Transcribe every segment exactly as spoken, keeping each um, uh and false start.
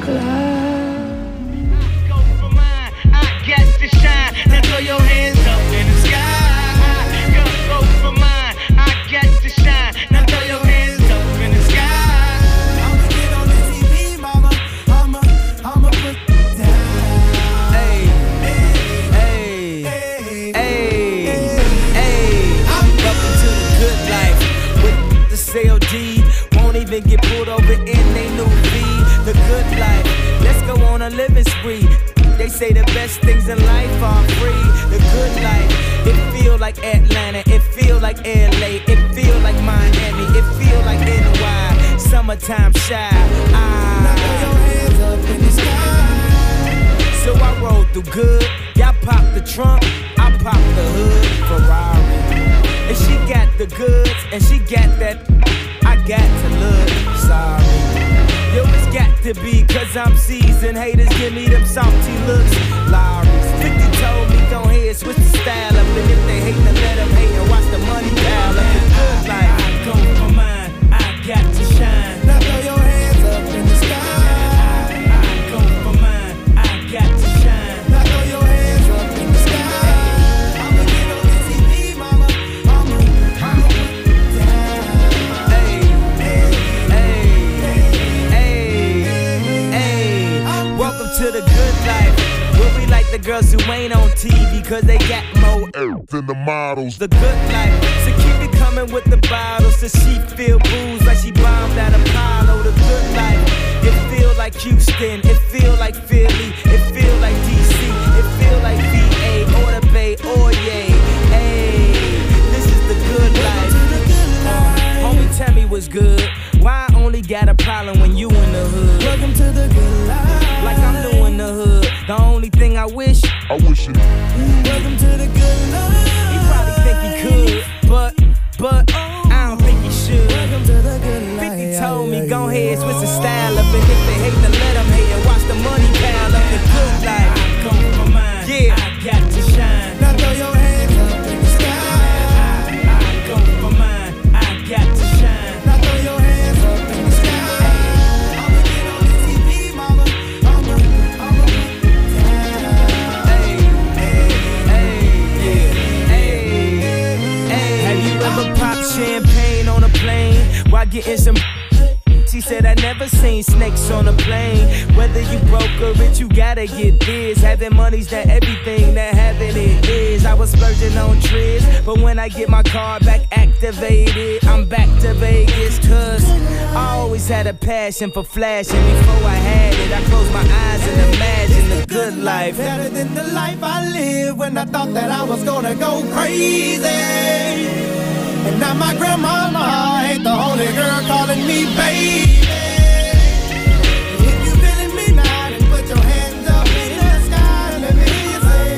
cloud. Go for mine, I got to shine. Now throw your hands up in the sky. Go, go for mine, I got to shine. Now throw your hands up in the sky. I'ma get on the T V, mama. I'ma, I'ma put it down. Hey, hey, hey, hey, hey. Welcome to the good life with the C L D. Won't even get pulled over in they new V. The good life, let's go on a living spree. They say the best things in life are free. The good life, it feel like Atlanta, it feel like L A, it feel like Miami, it feel like N Y. Summertime shy. Now throw your hands up in the sky. So I roll through good. Y'all pop the trunk, I pop the hood. Ferrari. And she got the goods, and she got that. I got to look sorry. Yo, it's got to be, cause I'm seasoned. Haters give me them salty looks. Lowry's fifty told me, go ahead, switch the style up. And if they hate, then let them hate and watch the money pile up. The good life, I go for mine, I got to shine. Now throw your hands up in the sky. I, I go for mine, I got to shine. Now throw your hands up in the sky. I'ma get on the T V, mama. I'ma, I'ma put it down. Hey, hey, hey, welcome to the good life. Where we like the girls who ain't on T V, cause they got more earth than the models. The good life, so keep it coming with the bottles. So she feel booze like she bombed at Apollo. The good life, it feel like Houston, it feel like Philly, it feel like D C, it feel like V A or the Bay or yay. Hey, this is the good life. Uh, homie, tell me what's good. Why I only got a problem when you in the hood? Welcome to the good life. Like I'm new in the hood. The only thing I wish, I wish it. Welcome to the good life. he probably think he could, but, but, I don't think he should. Welcome to the good life. fifty told me, go ahead, switch the style up. And if they hate, then let them hate and watch the money pile up. The good life, I go for mine, yeah, I got to shine. Now throw your hands up in the sky. I, I go for mine, I got to shine. Now throw your hands up in the sky. I'ma get on the T V, mama. I'ma, I'ma put it down. Hey, hey, yeah, hey, hey. Have you ever popped champagne on a plane while getting some? She said I never seen snakes on a plane. Whether you broke or rich, you gotta get this. Having money's not everything that having it is. I was splurging on trips, but when I get my card back activated, I'm back to Vegas. Cause I always had a passion for flashing. Before I had it, I closed my eyes and imagined the good life. Better than the life I lived when I thought that I was gonna go crazy. And now my grandmama ain't the only girl calling me baby. If you feeling me now, then put your hands up in the sky and let me hear you say,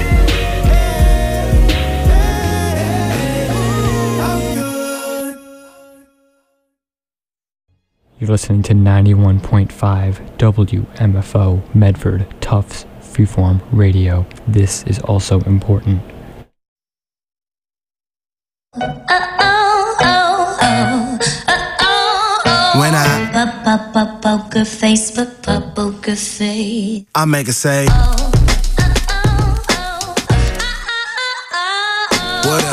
hey, hey, hey, I'm good. You're listening to ninety-one point five W M F O Medford Tufts Freeform Radio. This is also important. When I poker face, poker face, I make her say, what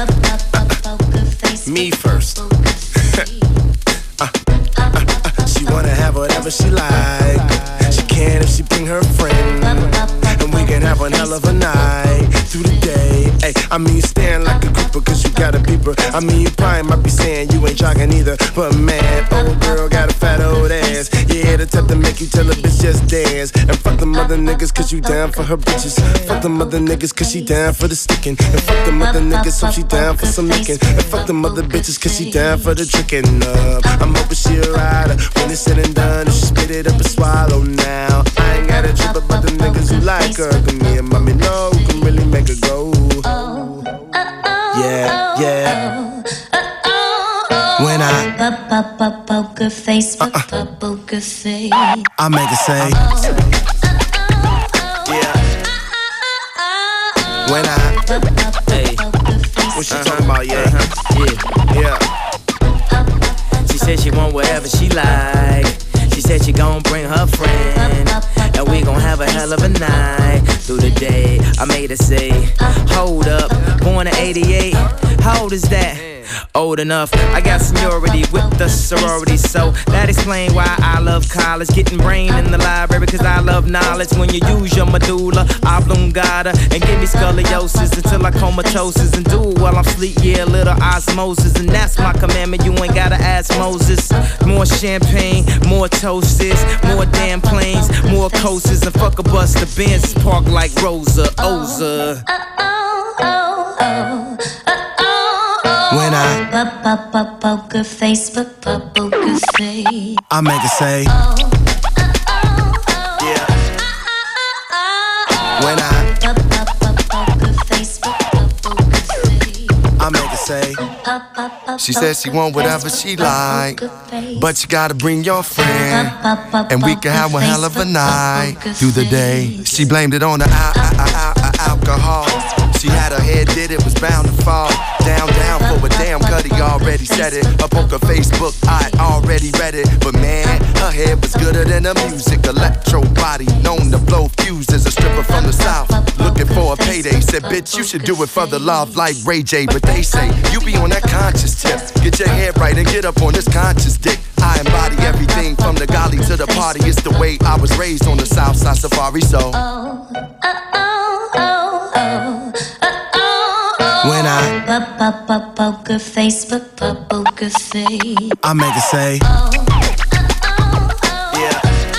up? Me first. uh, uh, uh, she wanna have whatever she like. She can if she bring her friend, and we can have one hell of a night through the day. Hey, I mean you staring like a grouper cause you got a beeper. I mean you probably might be saying you ain't jogging either, but man, old girl got a fat old ass. Yeah, the type to make you tell a bitch just dance. And fuck them other niggas cause you down for her bitches. Fuck them other niggas cause she down for the sticking. And fuck them other niggas so she down for some licking. And fuck them other bitches cause she down for the tricking up. I'm hoping she a rider when it's said and done. If she spit it up and swallow now. I ain't got a trip about the niggas who like her. Cause me and mommy know who can really make her go. Yeah, yeah. When I poker face, poker face, I make her say, yeah. When I, hey, what she talking about, yeah, uh-huh. yeah, yeah. She said she want whatever she like. She said she gon' bring her friend, and we gon' have a hell of a night through the day. I made her say, hold up, born in eighty-eight, how old is that? Old enough, I got seniority with the sorority, so that explain why I love college. Getting brain in the library, cause I love knowledge. When you use your medulla oblongata and give me scoliosis until I comatosis and do it while I'm sleep, yeah, a little osmosis. And that's my commandment, you ain't gotta ask Moses. More champagne, more toasts, more damn planes, more coasters, and fuck a bus, the Benz park like Rosa, Oza. Oh, oh, oh, oh, oh. When I Poker face, poker face. I make her say, Oh, oh, oh, yeah. oh. When I Poker face, poker face. I make her say, she says she want whatever she like, but you gotta bring your friend, and we can have one hell of a night through the day. She blamed it on the al- al- al- alcohol. She had her head, did it, was bound to fall. Down, down for a damn cutty, already said it. Up on her Facebook, I already read it. But man, her head was gooder than the music. Electro body, known to blow fuses. A stripper from the south, looking for a payday. Said, bitch, you should do it for the love like Ray J. But they say, you be on that conscious tip. Get your head right and get up on this conscious dick. I embody everything from the golly to the party. It's the way I was raised on the south side safari, so Oh, oh, oh, oh, oh, oh. when I Poker face, poker face. I make her say, Oh, oh, oh, yeah.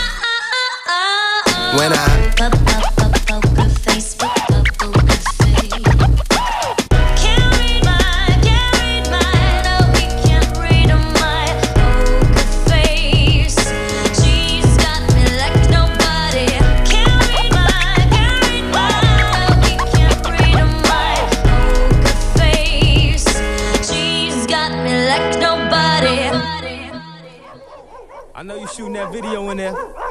oh. When I Poker face, poker face. Can't read my, can't read my, no, we can't read my poker face. She's got me like nobody. Can't read my, can't read my, no, we can't read my poker face. She's got me like nobody. I know you shooting that video in there.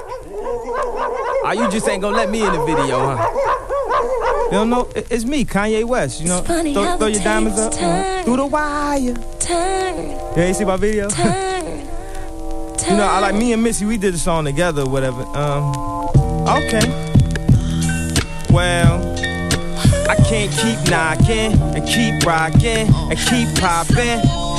Ah, you just ain't gonna let me in the video, huh? You don't know, it- it's me, Kanye West, you know. It's funny Throw, how throw the your diamonds up, tables uh, turn. through the wire. Turn, Yeah, you see my video? turn, turn. You know, I like me and Missy, we did a song together or whatever. Um, okay. Well, I can't keep knocking and keep rocking and keep popping.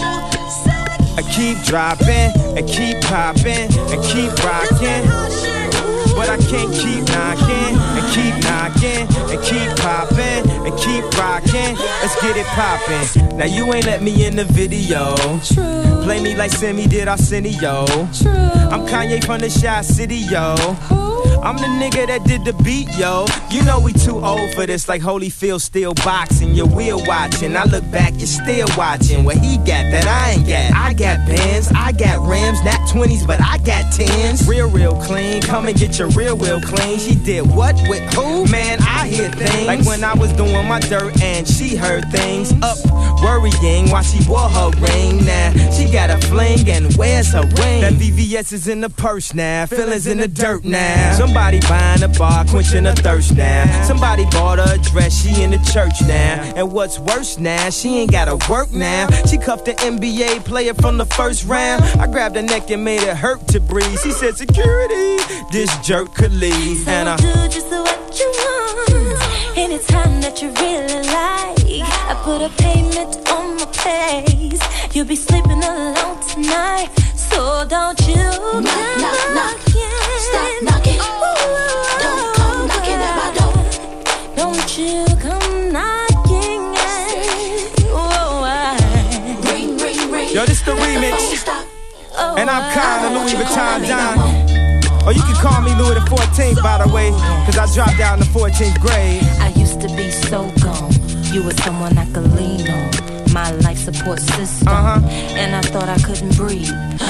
I keep dropping and keep popping and keep rocking. But I can't keep knocking and keep knocking and keep popping and keep rocking. Let's get it poppin'. Now you ain't let me in the video. True, Play me like Sammy did Arsenio. true. I'm Kanye from the Shy City, yo. I'm the nigga that did the beat, yo. You know we too old for this, like Holyfield still boxing. You're wheel watching. I look back, you're still watching. What he got that I ain't got. I got bands, I got rims, not twenties, but I got tens. Real, real clean. Come and get your real, real clean. She did what with who? Man, I hear things. Like when I was doing my dirt and she heard things. Up, worrying while she wore her ring. Now she got a fling and where's her ring? That V V S is in the purse now. Feelings in the dirt now. Somebody buying a bar, quenching her thirst now. Somebody bought her a dress, she in the church now. And what's worse now, she ain't gotta work now. She cuffed the N B A player from the first round. I grabbed her neck and made it hurt to breathe. She said, security, this jerk could leave. And I do just what you want. Anytime that you really like, I put a payment on my place. You'll be sleeping alone tonight, so don't you knock, knock, knock. Stop knocking. Ooh, don't come knocking at my door. Don't you come knocking. Oh, I ring, ring, ring. Yo, this the remix. Oh, And I'm kind of Louis I- Vuitton Don. Or you can call me Louis the fourteenth, by the way, cause I dropped out in the fourteenth grade. I used to be so gone. You were someone I could lean on. My life support system. Uh-huh. And I thought I couldn't breathe.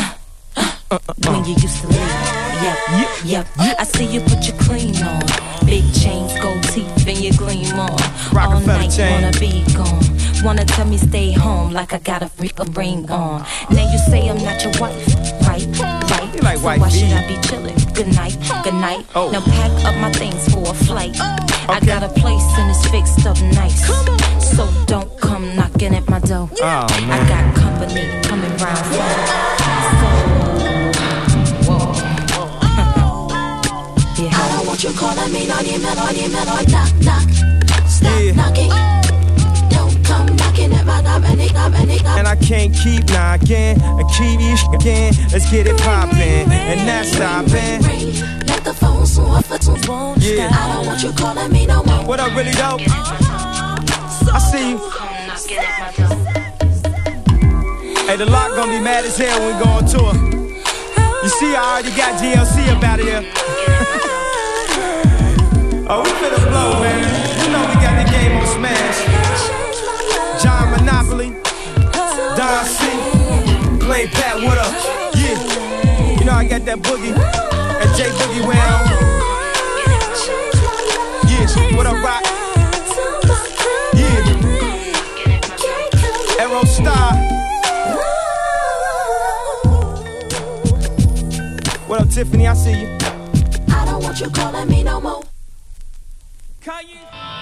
When you used to leave. Yep, yep. I see you put your clean on. Big chains, gold teeth, and you gleam on. All Rockefeller night, chain. wanna be gone. Wanna tell me stay home like I got a freaking ring on. Now you say I'm not your wife, right? Right. You like so white why bees. should I be chilling? Good night, good night. Oh. Now pack up my things for a flight. I Okay. got a place and it's fixed up nice. So don't come knocking at my door. Oh, I man. got company coming round. So, whoa. calling me, no need me, no need me, no knock, knock. Stop Yeah. knocking. Don't come knocking at my dominic, dominic, And I can't keep knocking and keep you again. Let's get it poppin' and not stopping. Let the phone swing for two. Yeah. I don't want you calling me no more. What up, really dope? I see you. Hey, the lock gonna be mad as hell when we go on tour. You see, I already got G L C up out of here. Oh, we finna blow, man. You know we got the game on smash. John Monopoly, Don C, Play Pat, what up? Yeah. You know I got that boogie, that J Boogie well. Yeah, what up, Rock? Yeah. Aero Star. What up, Tiffany? I see you. I don't want you calling me no more. Kanye.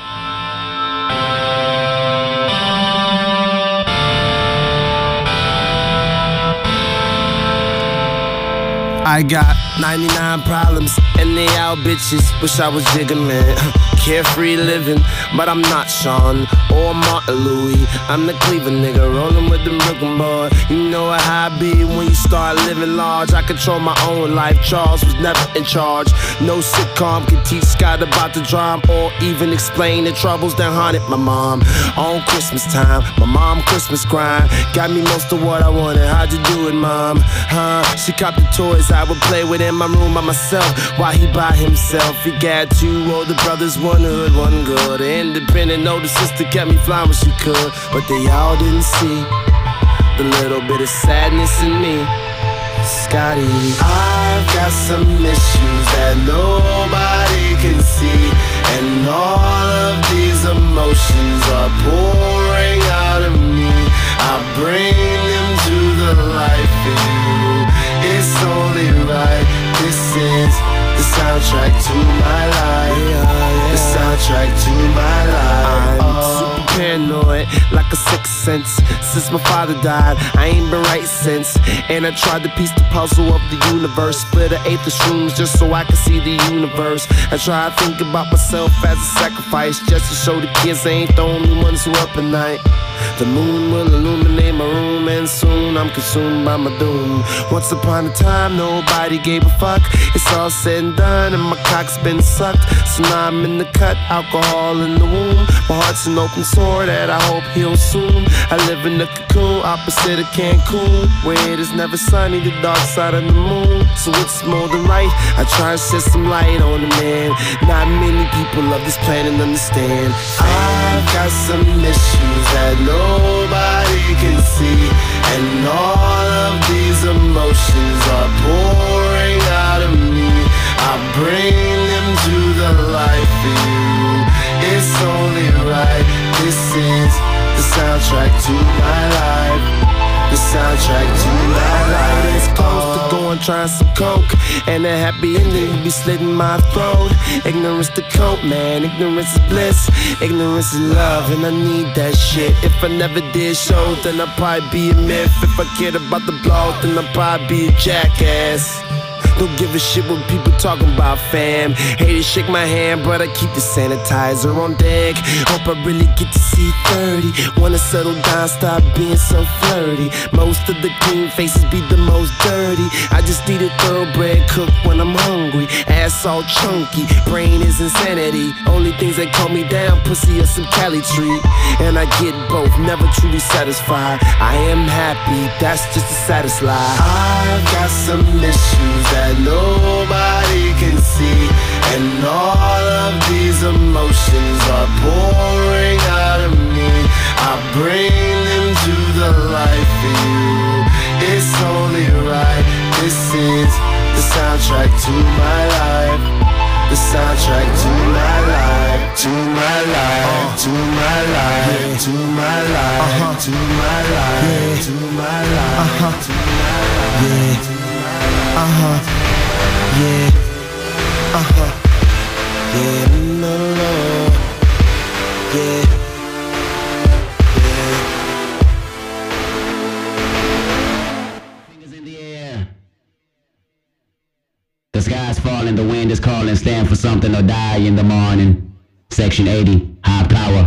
I got ninety-nine problems, and they all bitches. Wish I was Jigga Man. Carefree living, but I'm not Sean or Martin Louis. I'm the Cleveland nigga, rolling with the Brooklyn boy. You know how I be when you start living large. I control my own life. Charles was never in charge. No sitcom can teach Scott about the drama or even explain the troubles that haunted my mom. On Christmas time, my mom Christmas grind got me most of what I wanted. How'd you do it, mom? Huh? She copped the toys I would play with in my room by myself while he by himself. He got two older brothers, one hood, one good. An independent older sister kept me flying when she could, but they all didn't see the little bit of sadness in me. Scotty, I've got some issues that nobody can see, and all of these emotions are pouring out of me. I bring them to the light for you. It's only right. This is the soundtrack to my life. The soundtrack to my life. I'm super paranoid, like a sixth sense. Since my father died, I ain't been right since. And I tried to piece the puzzle of the universe. Split an eighth of shrooms just so I could see the universe. I try to think about myself as a sacrifice, just to show the kids they ain't the only ones who up at night. The moon will illuminate my room, and soon I'm consumed by my doom. Once upon a time, nobody gave a fuck. It's all said and done, and my cock's been sucked. So now I'm in the cut, alcohol in the womb. My heart's an open sore that I hope heals soon. I live in the cocoon, opposite of Cancun, where it is never sunny, the dark side of the moon. So it's more than light, I try to shed some light on the man. Not many people of this planet understand. I've got some issues that nobody can see, and all of these emotions are pouring out of me. I bring them to the light for you. It's only right. This is the soundtrack to my life. The soundtrack to my life. It's close to going trying some coke, and a happy ending will be slitting my throat. Ignorance the coat, man. Ignorance is bliss. Ignorance is love, and I need that shit. If I never did show, then I'd probably be a myth. If I cared about the blog, then I'd probably be a jackass. Don't give a shit what people talking about, fam. Hate to shake my hand, but I keep the sanitizer on deck. Hope I really get to see thirty. Wanna settle down, stop being so flirty. Most of the clean faces be the most dirty. I just need a thoroughbred cook when I'm hungry. Ass all chunky, brain is insanity. Only things that calm me down, pussy or some Cali treat. And I get both, never truly satisfied. I am happy, that's just the saddest lie. I've got some issues that nobody can see, and all of these emotions are pouring out of me. I bring them to the light for you. It's only right. This is the soundtrack to my life. The soundtrack to my life. To my life. To my life. To my life. To my life. To my life. To my life. Uh-huh. Yeah. Uh-huh. Yeah, no, no. Yeah. Yeah. Fingers in the air. The sky's falling. calling, the wind is calling. Stand for something or die in the morning. Section eighty, high power.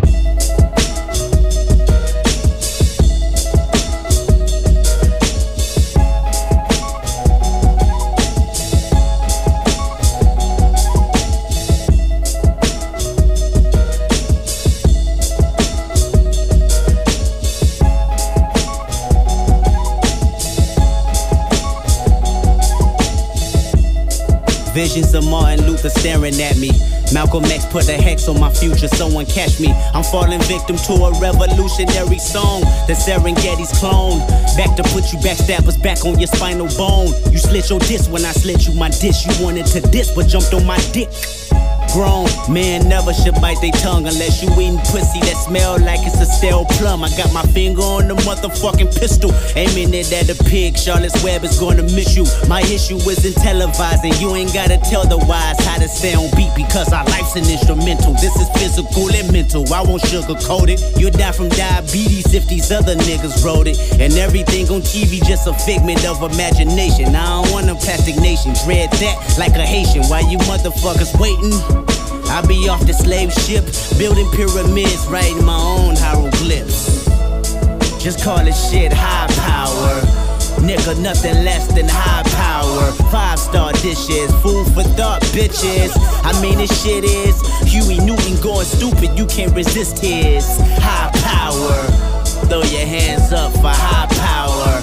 Visions of Martin Luther staring at me. Malcolm X put a hex on my future, someone catch me. I'm falling victim to a revolutionary song. The Serengeti's clone. Back to put you backstabbers back on your spinal bone. You slit your disc when I slit you my dish. You wanted to diss but jumped on my dick. Grown man never should bite their tongue unless you eating pussy that smell like it's a stale plum. I got my finger on the motherfucking pistol, aiming it at a pig. Charlotte's Web is gonna miss you. My issue isn't televising. You ain't gotta tell the wise how to stay on beat because our life's an instrumental. This is physical and mental. I won't sugarcoat it. You'll die from diabetes if these other niggas wrote it. And everything on T V just a figment of imagination. I don't want a plastic nation. Dread that like a Haitian. While you motherfuckers waiting, I be off the slave ship, building pyramids, writing my own hieroglyphs. Just call it shit high power. Nigga, nothing less than high power. Five star dishes, food for thought, bitches. I mean, this shit is Huey Newton going stupid. You can't resist his high power. Throw your hands up for high power.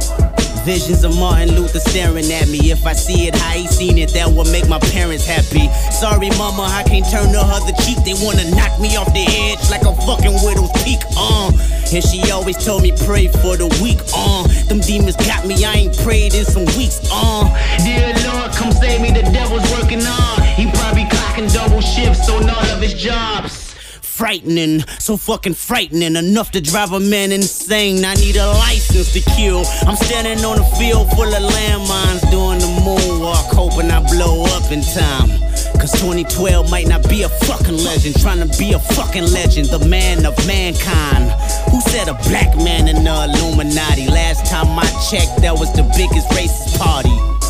Visions of Martin Luther staring at me. If I see it how he seen it, that will make my parents happy. Sorry mama, I can't turn the other cheek. They wanna knock me off the edge like a fucking widow's peak, uh. And she always told me pray for the weak, uh. Them demons got me, I ain't prayed in some weeks, uh. Dear Lord, come save me, the devil's working on. He probably clocking double shifts on all of his jobs. Frightening, so fucking frightening, enough to drive a man insane. I need a license to kill. I'm standing on a field full of landmines, doing the moonwalk, hoping I blow up in time. Cause twenty twelve might not be a fucking legend, trying to be a fucking legend, the man of mankind. Who said a black man in the Illuminati? Last time I checked, that was the biggest racist party.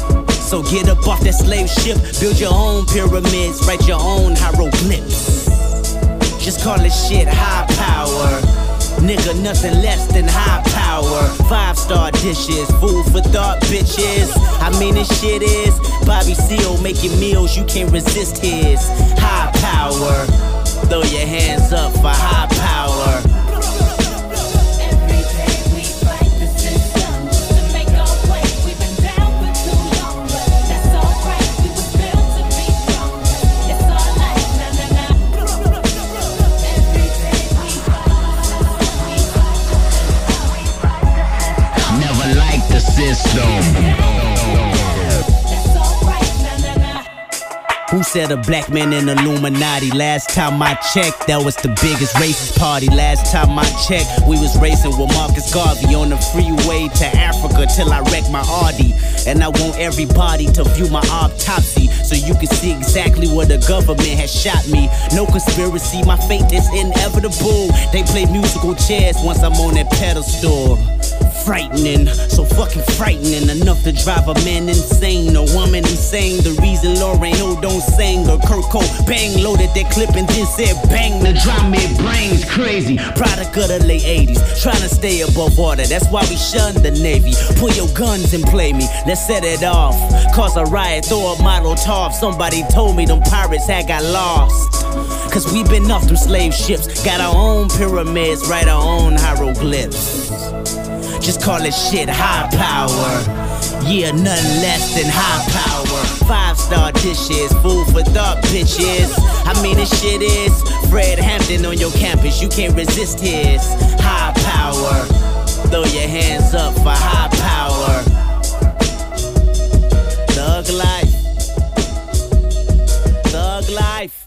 So get up off that slave ship, build your own pyramids, write your own hieroglyphs. Just call it shit high power. Nigga, nothing less than high power. Five star dishes, food for thought, bitches. I mean, this shit is Bobby Seale making meals, you can't resist his high power. Throw your hands up for high power. Who said a black man in Illuminati? Last time I checked, that was the biggest racist party. Last time I checked, we was racing with Marcus Garvey on the freeway to Africa till I wrecked my Audi. And I want everybody to view my autopsy so you can see exactly where the government has shot me. No conspiracy, my fate is inevitable. They play musical chairs once I'm on that pedestal. Frightening, so fucking frightening, enough to drive a man insane, a woman insane. The reason Lauren O don't sing, or Kurt Cobain loaded that clip and then said bang. The drama it brains crazy, product of the late eighties, trying to stay above water. That's why we shun the Navy. Pull your guns and play me, let's set it off. Cause a riot, throw a Molotov. Somebody told me them pirates had got lost. Cause we been off them slave ships, got our own pyramids, write our own hieroglyphs. Just call it shit high power. Yeah, nothing less than high power. Five star dishes, food for thought, bitches. I mean, this shit is Fred Hampton on your campus. You can't resist his high power. Throw your hands up for high power. Thug life. Thug life.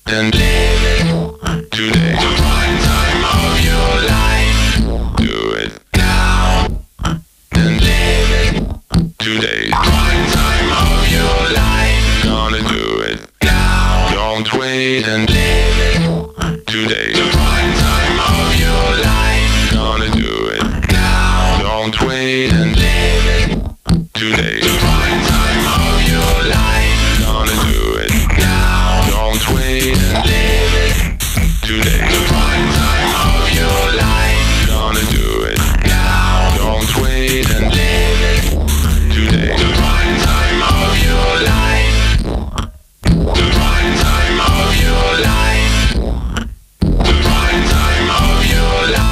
and live it today. The prime time of your life. Do it now and live it today. The prime time of your life. Gonna do it now. Don't wait and live it today. The prime time of your life. Gonna do it now. Don't wait and live it today. The prime time of your life. Gonna do it now. Don't wait and live it today. The prime time of your life. Gonna do it now. Don't wait and live it today. The prime time of your life. The prime time of your life. The prime time of your life.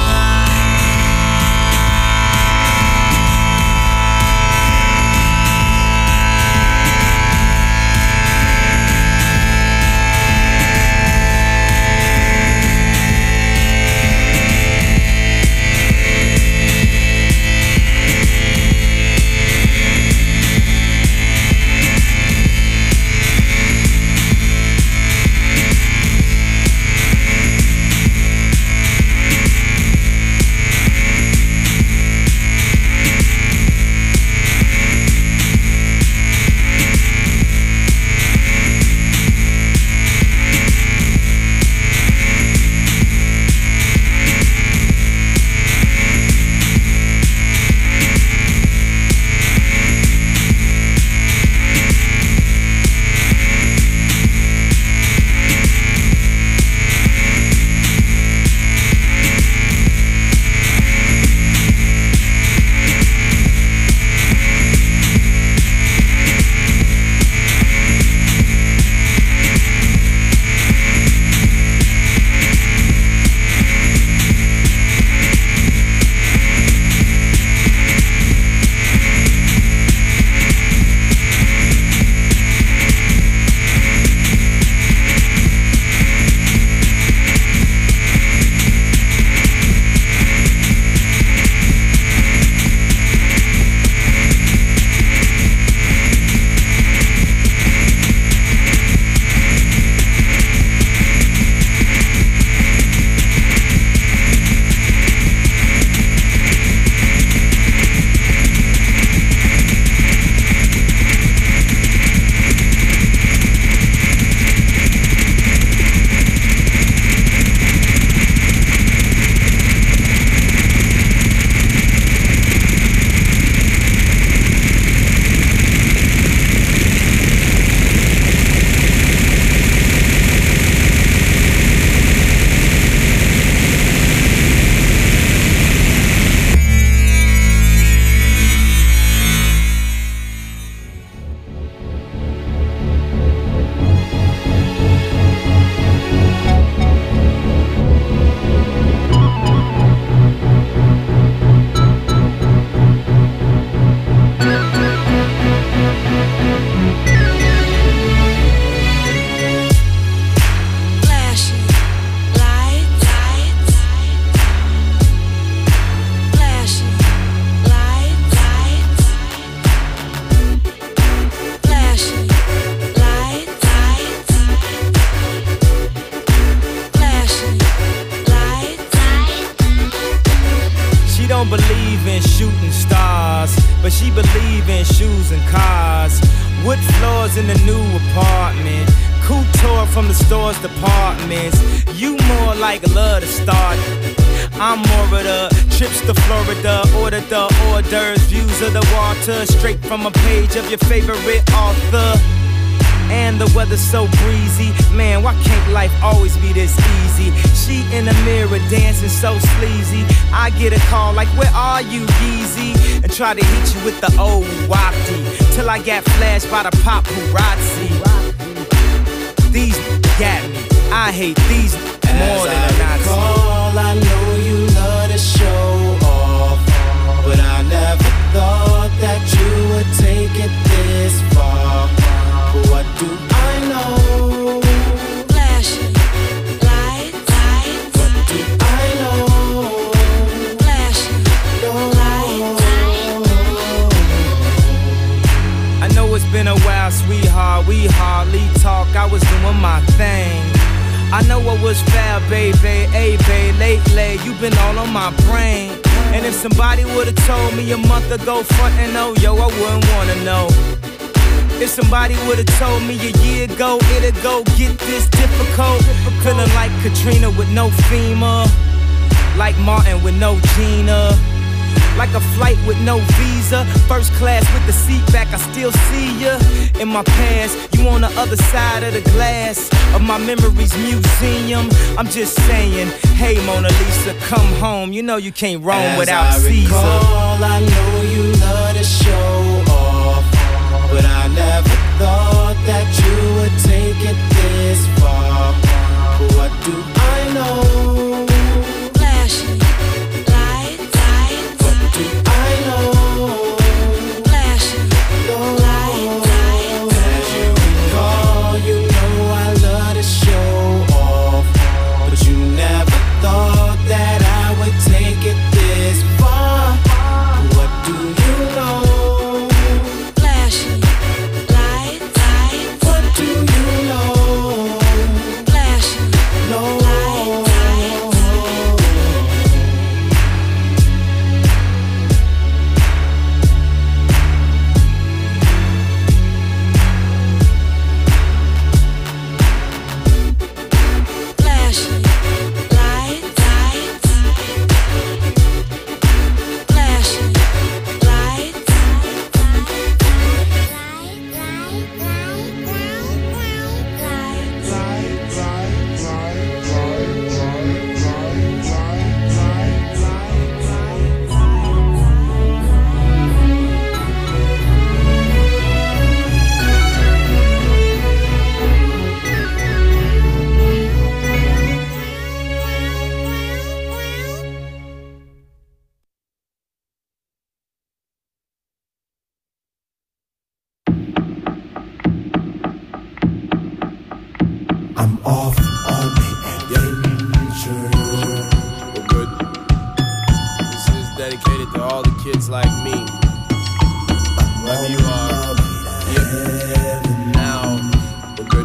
Believe in shooting stars, but she believe in shoes and cars. Wood floors in the new apartment, couture from the store's departments. You more like love to start. I'm more of the trips to Florida, order the hors d'oeuvres, views of the water, straight from a page of your favorite author. And the weather's so breezy, man, why can't life always be this easy? She in the mirror dancing so sleazy. I get a call like, where are you, Yeezy? And try to hit you with the old wapty, till I got flashed by the paparazzi. These got me, I hate these more than a Nazi. Recall, I know you love to show off, but I never thought that you would take it this far. What do I know? Flashing lights, lights. What do I know? Flashing lights, I know it's been a while, sweetheart. We hardly talk. I was doing my thing. I know I was foul, baby, hey, babe, lately you been all on my brain. And if somebody would've told me a month ago, front and oh, yo, I wouldn't wanna know. If somebody would've told me a year ago, it'd go get this difficult. Feeling like Katrina with no FEMA, like Martin with no Gina, like a flight with no visa. First class with the seat back, I still see ya. In my past, you on the other side of the glass of my memories museum. I'm just saying, hey Mona Lisa, come home. You know you can't roam As without I Caesar. recall, I know you love to show off, but I never thought that you would take it this far. But what do I know? Flashing lights, lights. What do I know? Flashing lights, lights. As you recall, you know I love to show off, but you never thought that I would take it this far. But what do you know? Flashing lights, lights. What do you know? Flashing No. lights, lights. Flashing lights, lights. Flashing lights. I'm off on the adventure. Well, good. This is dedicated to all the kids like me. Wherever you are, here, now, we're good.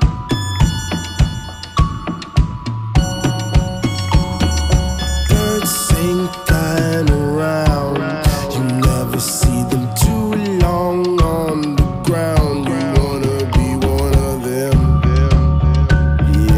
Birds sing flying around. You never see them too long on the ground. You wanna be one of them.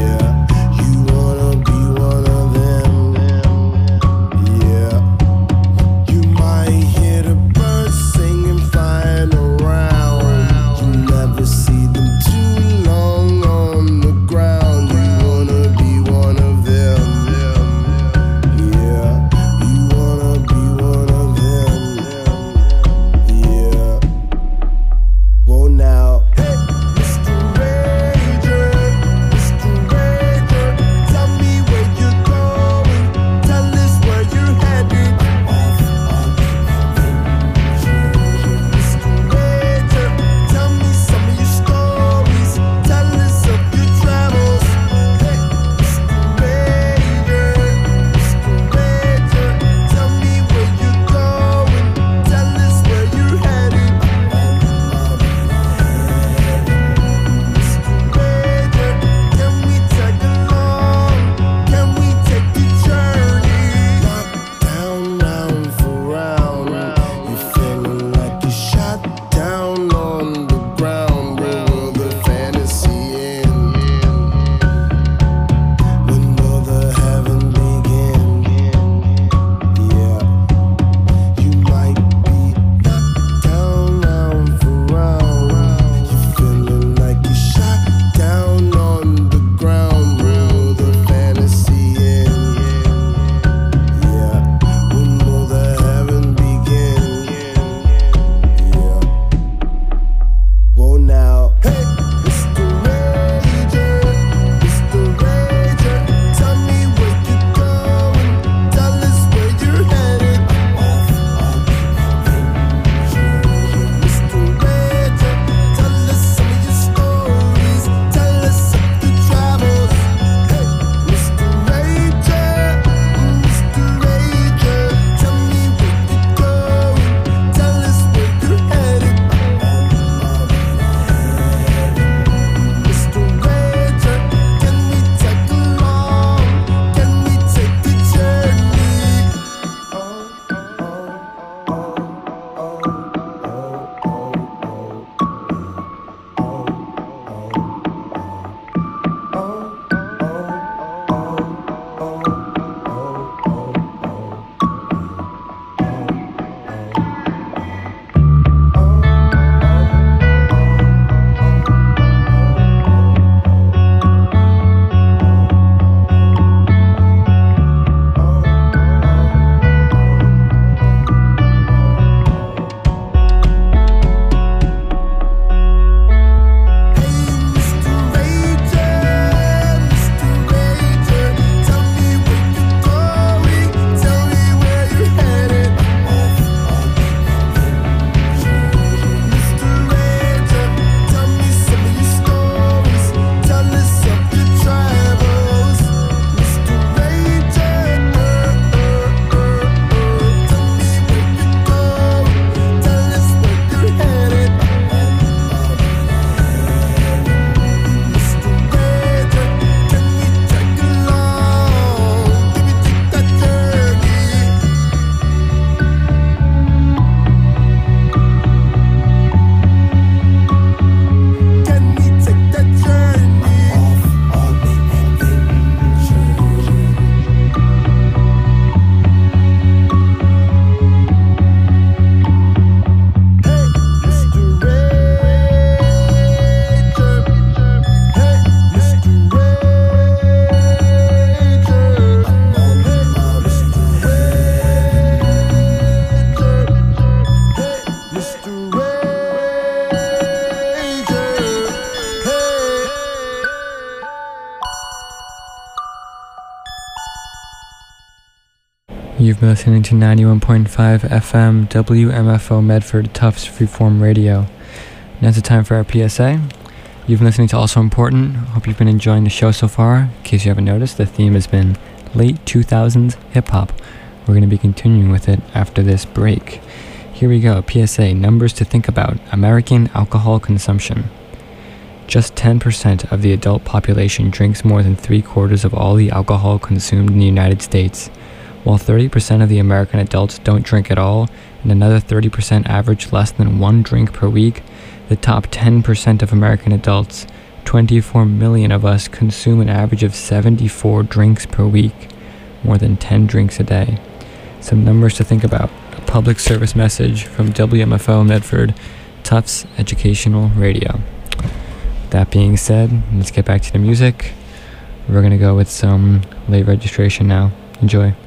You've been listening to ninety-one point five F M W M F O Medford Tufts Freeform Radio. Now's the time for our P S A. You've been listening to Also Important. Hope you've been enjoying the show so far. In case you haven't noticed, the theme has been late two thousands hip-hop. We're going to be continuing with it after this break. Here we go. P S A, numbers to think about. American alcohol consumption. Just ten percent of the adult population drinks more than three quarters of all the alcohol consumed in the United States. While thirty percent of the American adults don't drink at all, and another thirty percent average less than one drink per week, the top ten percent of American adults, twenty-four million of us, consume an average of seventy-four drinks per week, more than ten drinks a day. Some numbers to think about. A public service message from W M F O Medford, Tufts Educational Radio. That being said, let's get back to the music. We're going to go with some late registration now. Enjoy.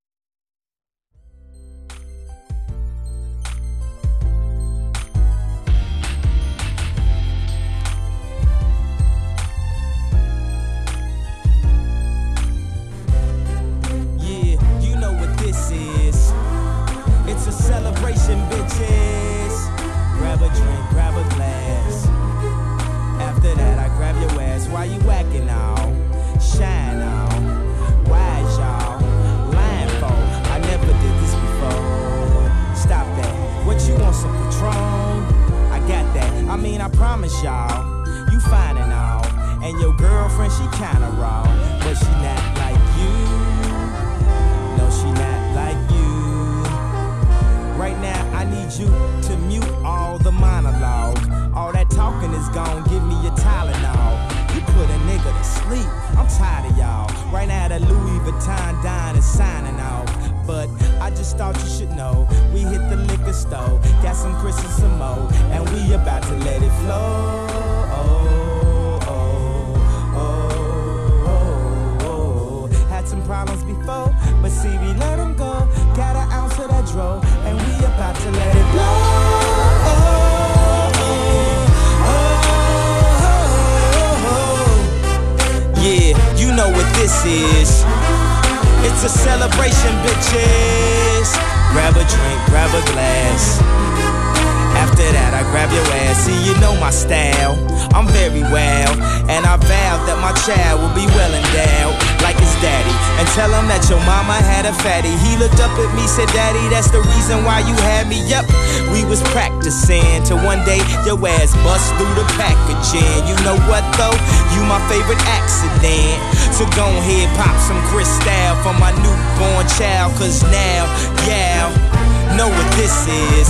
Said, Daddy, that's the reason why you had me. Yep, we was practicing till one day your ass bust through the packaging. You know what though? You my favorite accident. So go ahead, pop some Cristal for my newborn child. Cause now, yeah, know what this is.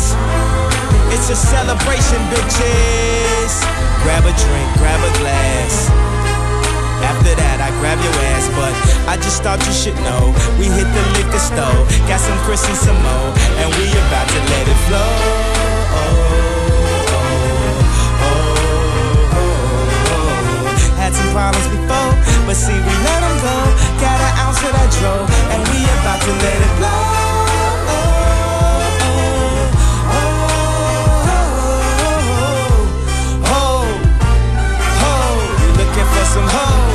It's a celebration, bitches. Grab a drink, grab a glass. After that, I grab your ass, but I just thought you should know. We hit the liquor store, got some Chris and some more, and we about to let it flow. Oh, oh, oh, oh. Had some problems before, but see, we let them go. Got an ounce of that dro, and we about to let it blow. Some hoes.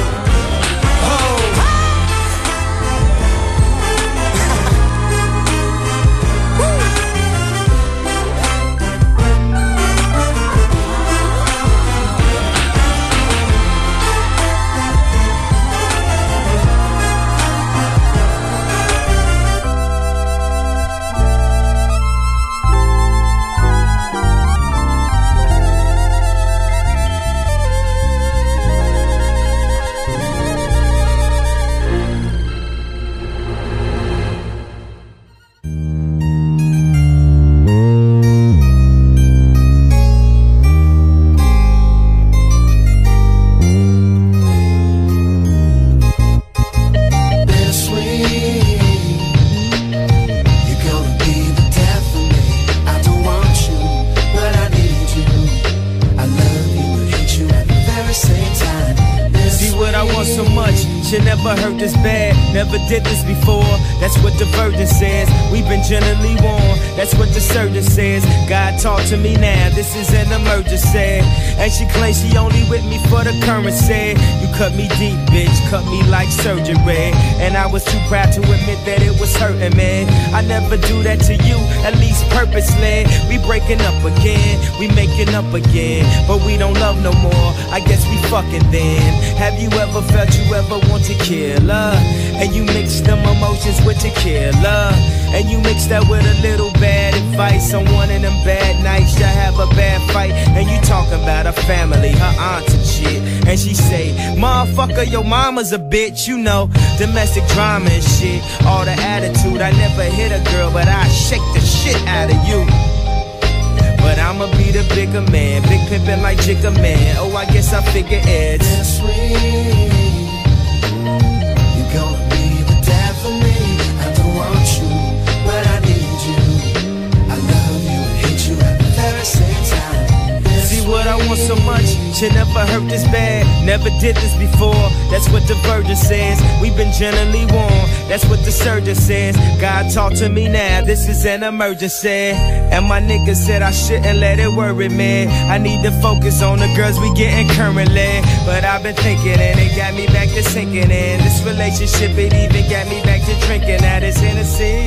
See what I want so much, shit never hurt this bad. Never did this before, that's what the virgin says. We've been generally warned, that's what the surgeon says. God talk to me now, this is an emergency. And she claims she only with me for the currency. You cut me deep, bitch, cut me like surgery. And I was too proud to admit that it was hurting, man. I never do that to you, at least purposely. We breaking up again, we making up again, but we don't love no more, I guess we fucking then. Have you ever felt you ever want to kill her? And you mix them emotions with tequila, and you mix that with a little bad advice on one of them bad nights you have a bad fight, and you talking about her family, her aunts and shit. And she say, motherfucker, your mama's a bitch, you know, domestic drama and shit. All the attitude, I never hit a girl, but I shake the shit out of you. But I'ma be the bigger man, big pimpin' like Jigga Man. Oh, I guess I figure it's sweet. You're gonna be the dad for me. I don't want you, but I need you. I love you and hate you at the very same time. See what I want so much, shit never hurt this bad. Never did this before, that's what the virgin says. We've been generally warned, that's what the surgeon says. God talk to me now, this is an emergency. And my nigga said I shouldn't let it worry me. I need to focus on the girls we getting currently. But I've been thinking and it got me back to sinking in. This relationship, it even got me back to drinking at this Hennessy.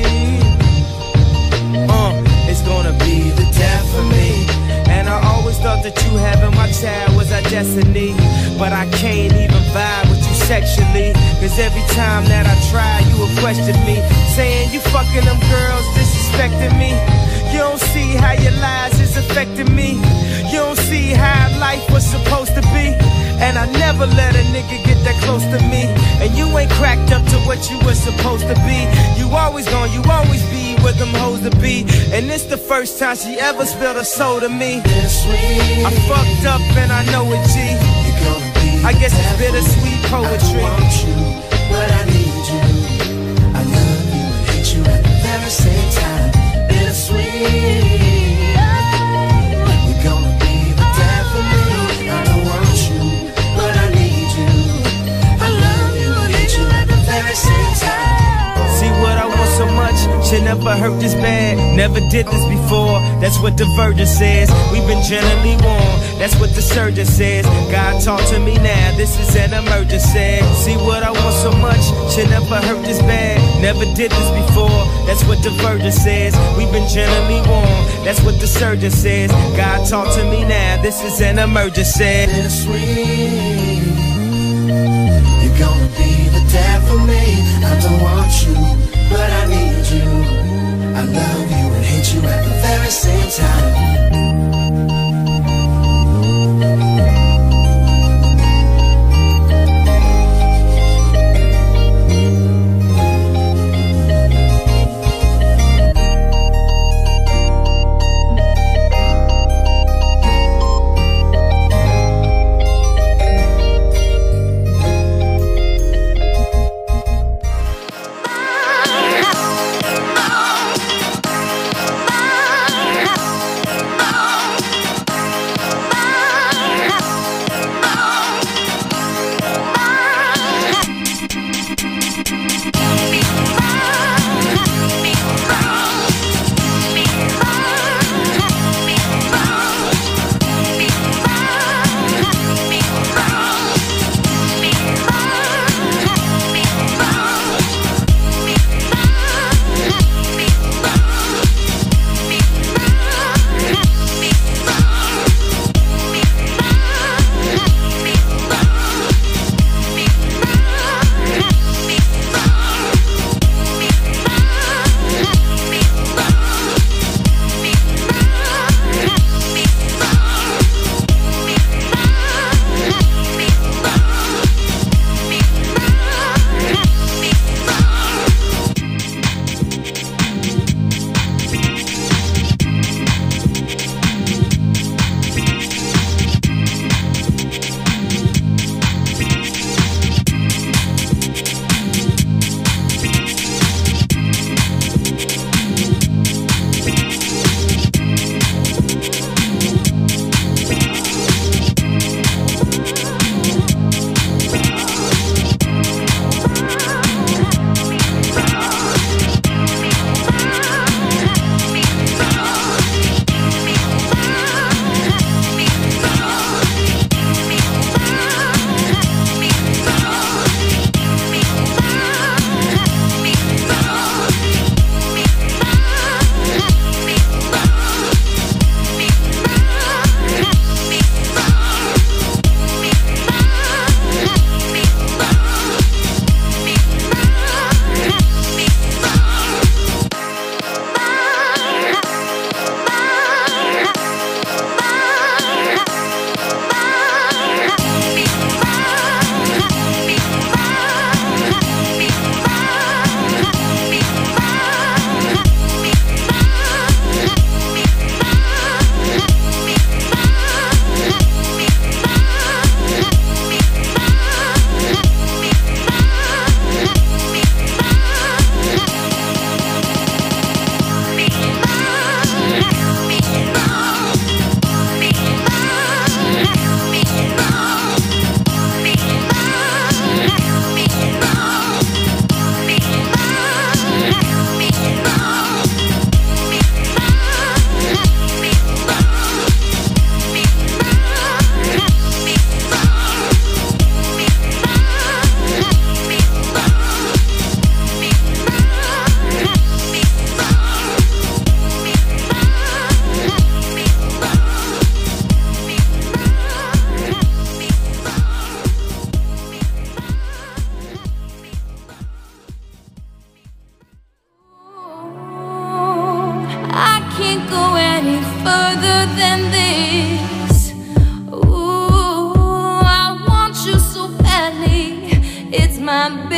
Uh, it's gonna be the death for me. And I always thought that you having my child was our destiny, but I can't even vibe with you sexually. Cause every time that I try, you will question me, saying you fucking them girls, disrespecting me. You don't see how your lies is affecting me. You don't see how life was supposed to be. And I never let a nigga get that close to me. And you ain't cracked up to what you were supposed to be. You always gone, you always be where them hoes to be. And this the first time she ever spilled her soul to me. I fucked up and I know it, G. I guess it's bittersweet poetry. I don't want you, but I need you. I love you and hate you at the very same time. Bittersweet. You're gonna be the dad for me. I don't want you, but I need you. I love you and hate you at the very same time. See what I want so much, shit never hurt this bad. Never did this before, that's what the virgin says. We've been generally warned, that's what the surgeon says. God talk to me now, this is an emergency. See what I want so much, shit never hurt this bad. Never did this before, that's what the virgin says. We've been generally warned, that's what the surgeon says. God talk to me now, this is an emergency. Bittersweet. You're gonna be the dad for me. I don't want you, but I need you. I love you and hate you at the very same time.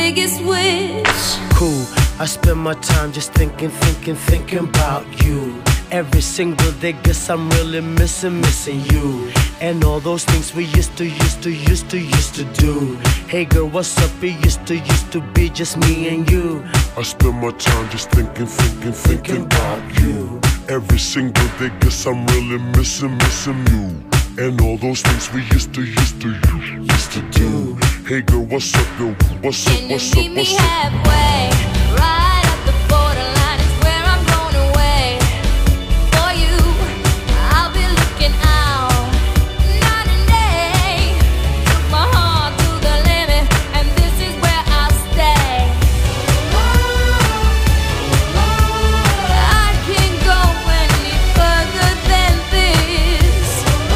biggest wish. Cool, I spend my time just thinking, thinking, thinking about you. Every single day, guess I'm really missing, missing you. And all those things we used to, used to, used to, used to do. Hey girl, what's up? It used to, used to be just me and you. I spend my time just thinking, thinking, thinking about you. Every single day, guess I'm really missing, missing you. And all those things we used to, used to, used to do. Hey girl, what's up, yo? What's up, Can you what's up, meet me what's up? halfway? Right at the borderline is where I'm going away. For you, I'll be looking out night and day. Took my heart to the limit, and this is where I'll stay. I can't go any further than this.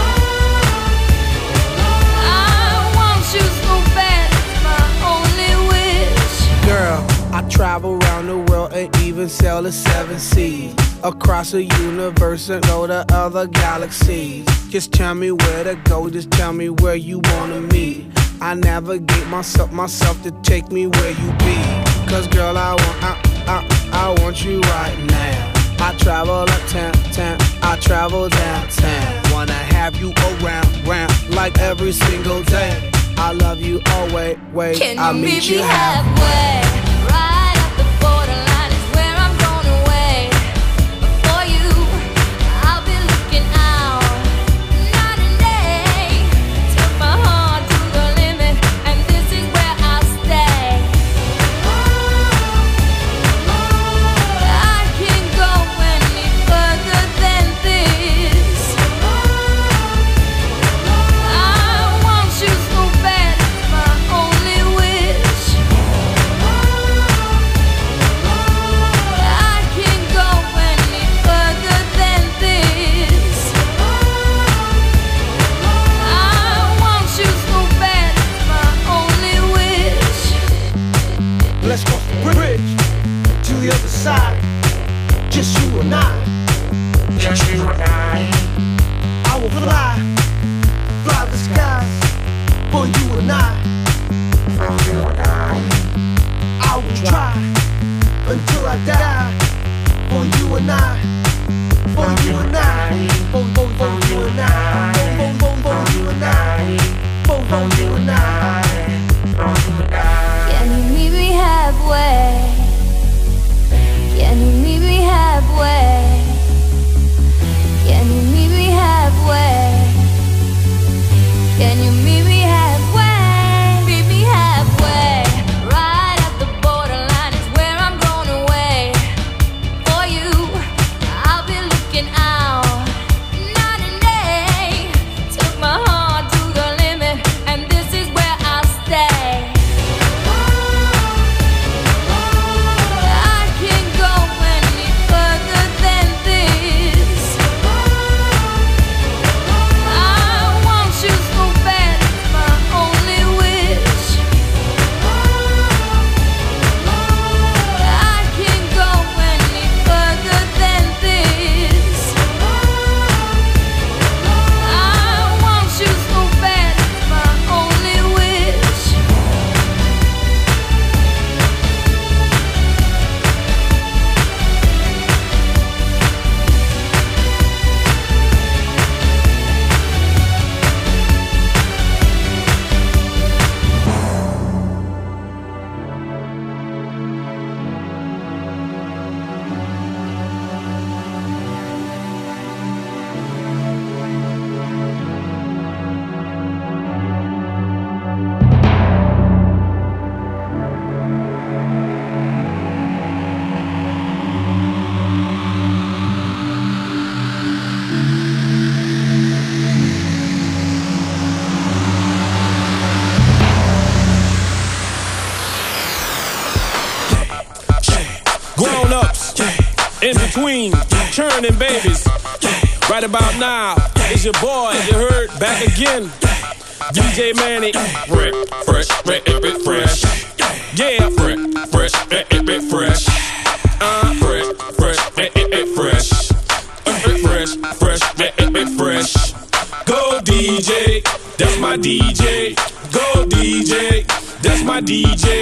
I want you so bad, it's my only wish. Girl, I travel around the world and even sail the seven seas. Across the universe and go to other galaxies. Just tell me where to go, just tell me where you wanna meet. I navigate myself, myself to take me where you be. Cause girl, I want, I, I, I want you right now. I travel uptown, town, I travel downtown. Wanna have you around, round, like every single day. I love you always, wait, Can I'll you meet meet you me halfway. halfway? Right at the borderline is where I'm going away. For you, I'll be looking out night and day. Took my heart to the limit, and this is where I'll stay. I can't go any further than this. I want you so bad, it's my only wish. I can't go any further than this. I want you so bad, it's my only wish. Let's cross the bridge to the other side. Just you and I. Just you and I. I will fly, fly the skies for you and I. For you and I. I will try until I die for you and I. For you and I. For, for, for you and I. For, for, for, for you and I. For, for you and I. Can you meet me halfway? Can you meet me halfway? Can you meet me halfway? Can you meet me halfway? Meet me halfway. Right at the borderline is where I'm going away. For you, I'll be looking out night and day. Took my heart to the limit, and this is where I'll stay. I can't go any further than this. I want you so bad, it's my only wish. I can't go any further than this. I want you so bad, it's my only wish. Grown-ups, in between, churning babies. Right about now, it's your boy, you heard, back again. D J Manny, fresh, fresh, fresh, fresh. Yeah, fresh, fresh, fresh, fresh. Uh, fresh, fresh, fresh. Fresh, fresh, fresh. Go D J, that's my D J. Go D J, that's my D J.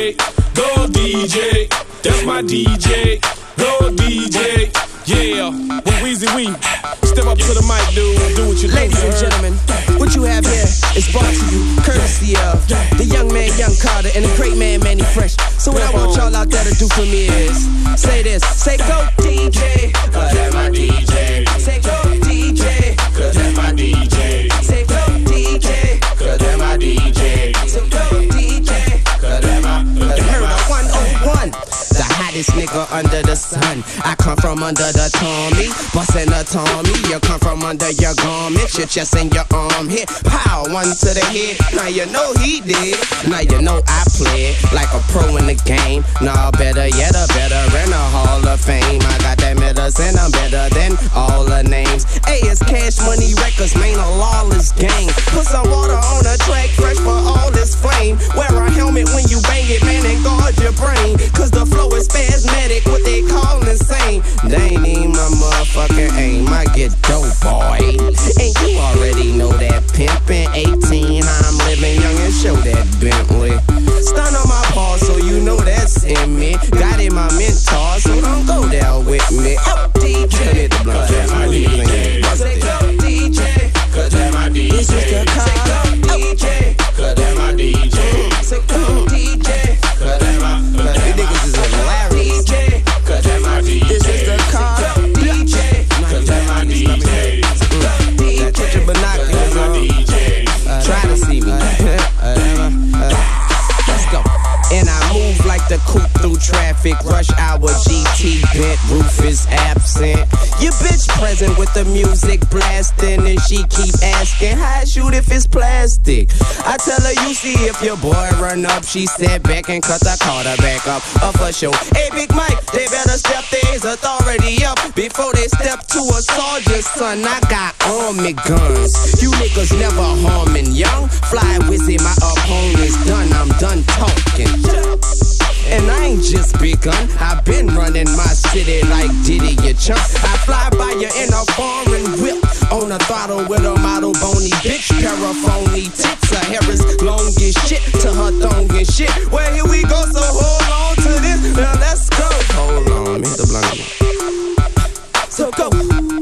Go D J, that's my D J. Go D J, yeah. With Weezy Wee, step up to the mic, dude. Do what you do. Ladies and gentlemen, what you have here is brought to you courtesy of the young man, Young Carter, and the great man, Manny Fresh. So what I want y'all out there to do for me is say this, say go D J, cause that's my D J. Say go D J, cause that's my D J. Say go D J, cause that's my D J. Say go D J, cause that's my, you heard of one oh one, the hottest nigga under the sun. I come from under the Tommy, bustin' a Tommy. You come from under your garment, your chest and your arm hit. Pow, one to the head. Now you know he did. Now you know I played like a pro in the game. Nah, better yet, a better in the Hall of Fame. I got that medicine, I'm better than all the names. A is Cash Money Records, man, a lawless gang. Put some water on the track, fresh for all this flame. Wear a helmet when you bang it, man, and guard your brain. Cause the flow is spasmodic, what they call insane. They ain't even my motherfucking aim. I get dope, boy. And you already know that pimpin' eighteen, I'm living young and show that Bentley. Stun on my paw, so you know that's in me. Got in my mentor, so don't go there with me. Oh, D J, hit the blunt, that's my D J. Say go D J, cause that's my D J. This is the car. Say go D J, cause that's my D J. Say go D J, cause that's my, these niggas is hilarious. D J, cause that's my D J. This is the car. D J, cause that's my D J. Put your binoculars on. Try to see me. Let's go. And I move like the coupe through traffic. Rush hour G T bent, roof is absent. Your bitch present with the music blasting, and she keep asking how I shoot if it's plastic. I tell her you see if your boy run up. She step back and cut the Carter back up. Up for show. Hey Big Mike, they better step their authority up before they step to a sergeant. Son, I got army guns. You niggas never harming young. Fly wizzy, my opponent's done. I'm done talking. And I ain't just begun. I've been running my city like Diddy, you chump. I fly by you in a foreign whip, on a throttle with a model bony bitch. Paraphony tits, her hair is long as shit, to her thong and shit. Well, here we go, so hold on to this. Now let's go. Hold on, let me hit the blunt again. So go.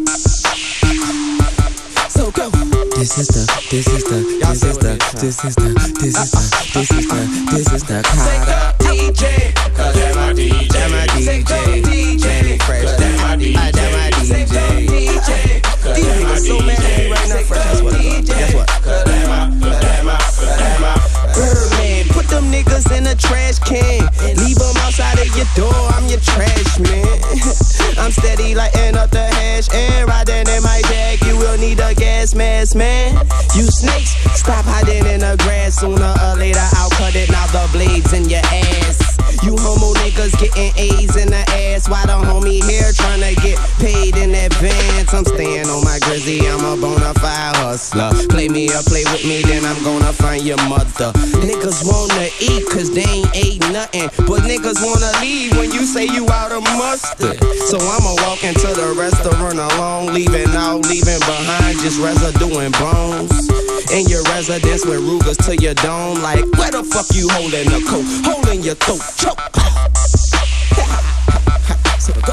So go. This is the, this is the, this is the, this is the, this is the, this is the, this is the Carter. D J, cause that's my D J. That's my D J. Manny Fresh, that's my D J. That's my D J. These niggas so mad at me right now, Fresh. That's what it is. Guess what? Cause that's my, cause that's my, cause that's my Birdman, put them niggas in a trash can. Leave them outside of your door, I'm your trash man. I'm steady lighting up the hash and riding in my bag. You will need a gas mask, man. You snakes, stop hiding in the grass. Sooner or later I'll cut it, now the blades in your ass. You homo niggas getting A's in the ass, while the homie here tryna get paid in advance. I'm staying on my grizzy, I'm a bona fide hustler. Play me or play with me, then I'm gonna find your mother. Niggas wanna eat cause they ain't ate nothing, but niggas wanna leave when you say you out of mustard. So I'ma walk into the restaurant alone, leaving out, leaving behind just residue and bones. In your residence with Rugers to your dome, like where the fuck you holding the coat? Holding your throat, choke. So go.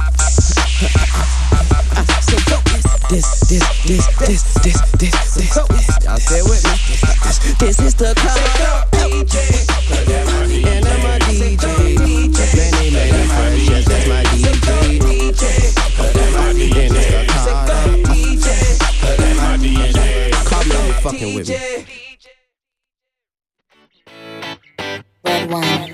So go. This, this, this, this, this, this, this. Y'all stay with me. This, this is the Carter D J, and I'm a D J. Many, many friends, yes, that's my D J. And it's the Carter D J. Call me on fucking with me. Red wine.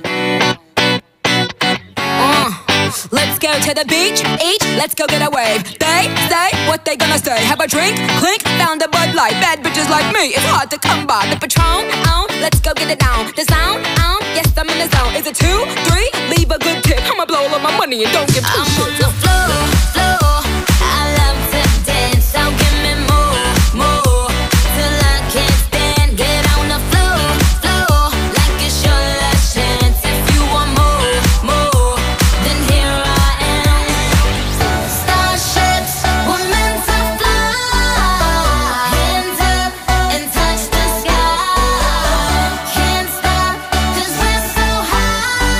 Let's go to the beach, each, let's go get a wave. They say what they gonna say. Have a drink, clink, found a Bud Light. Bad bitches like me, it's hard to come by. The Patron, on, let's go get it down. The sound, on, yes I'm in the zone. Is it two, three? Leave a good tip. I'ma blow all of my money and don't give two I'm shits. on the floor, floor. I love to dance, so give me more, more. Till I can't stand, get on the floor, floor. Like it's your last chance. If you want more, more, then here I am. Starships were meant to fly. Hands up and touch the sky. Can't stop 'cause we're so high.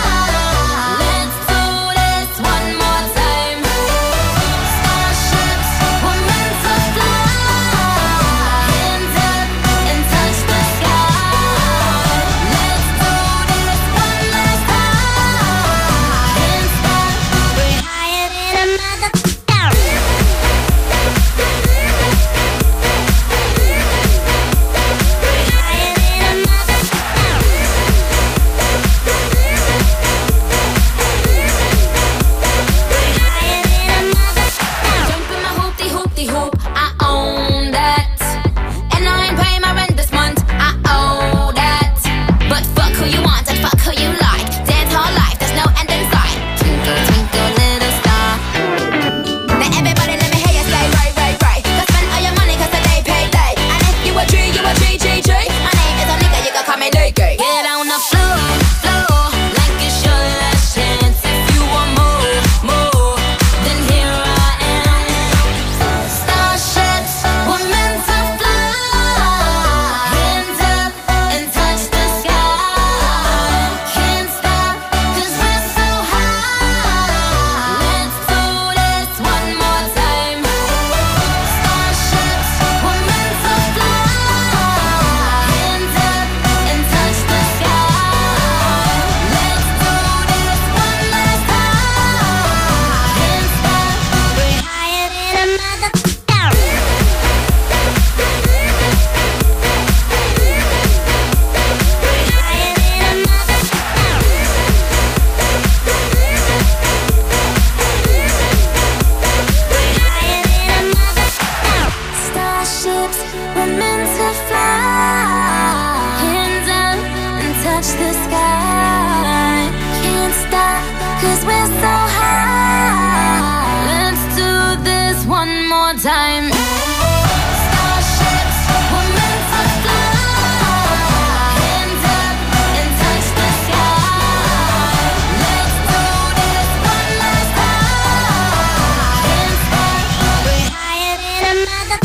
touch the sky. Can't stop, cause we're so high. Let's do this one more time. Starships, we're meant to fly. Hands up and touch the sky. Let's do this one last time. Can't stop, we're higher than a mother.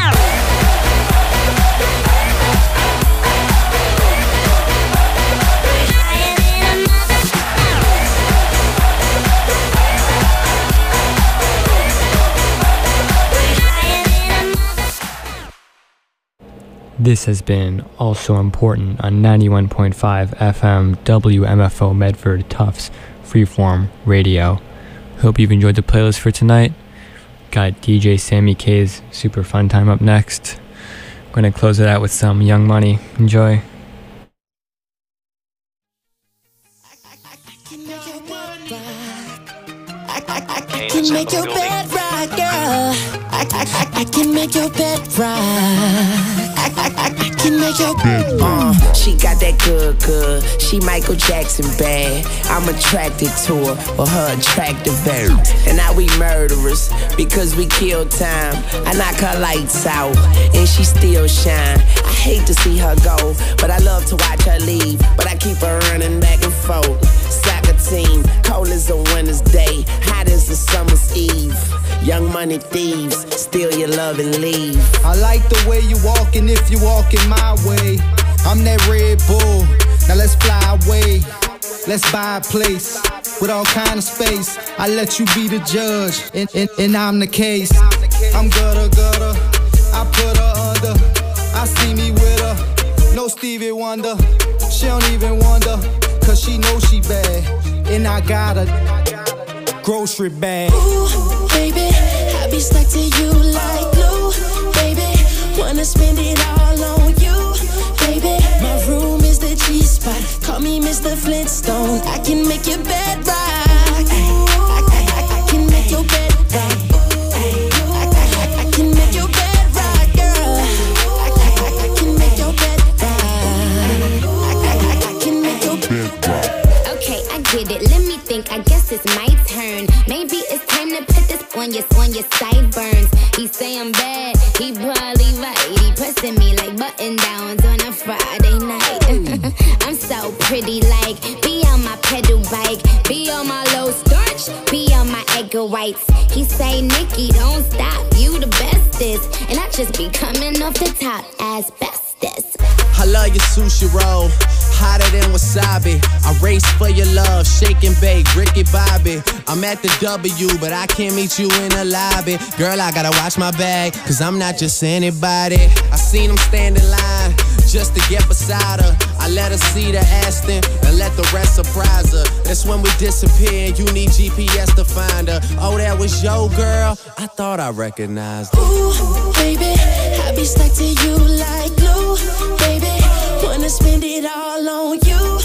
This has been Also Important on ninety-one point five F M W M F O Medford Tufts Freeform Radio. Hope you've enjoyed the playlist for tonight. Got D J Sammy K's Super Fun Time up next. I'm going to close it out with some Young Money. Enjoy. I can make your bed right, girl. I, I, I, I can make your bed right. I, I, I, I can make your bed right. Uh, she got that good, good. She Michael Jackson bad. I'm attracted to her for her attractive babe. And now we murderers because we kill time. I knock her lights out and she still shine. I hate to see her go, but I love to watch her leave. But I keep her running back and forth. Soccer team, cold as a winter's day, hot as a summer's eve. Young money thieves, steal your love and leave. I like the way you walking if you walking my way. I'm that Red Bull, now let's fly away. Let's buy a place with all kind of space. I let you be the judge, and, and, and I'm the case. I'm gutter, gutter, I put her under. I see me with her, no Stevie Wonder. She don't even wonder, cause she knows she bad. And I got a grocery bag. Ooh, baby, I be stuck to you like glue. Baby, wanna spend it all on you. Baby, my room is the G-spot. Call me Mister Flintstone. I can make your bed right. I, I, I, I can make your bed right. I, I, I can make your bed right, girl. I, I, I can make your bed right. I, I, I can make your bed right. Okay, I get it. Let me think. I guess it's my turn. Maybe it's time to put this on your on your sideburns. He say I'm bad. He probably right. He pressing me like button downs on a Friday night. I'm so pretty, like be on my pedal bike, be on my low starch, be on my egg whites. He say, Nikki, don't stop. You the bestest, and I just be coming off the top as bestest. I love your sushi roll, hotter than wasabi. I race for your love, shake and bake, Ricky Bobby. I'm at the W, but I can't meet you in the lobby. Girl, I gotta watch my bag, cause I'm not just anybody. I seen him stand in line, just to get beside her. I let her see the Aston, and let the rest surprise her. That's when we disappear, and you need G P S to find her. Oh, that was your girl? I thought I recognized her. Ooh, baby, I be stuck to you like glue. Baby, wanna spend it all on you.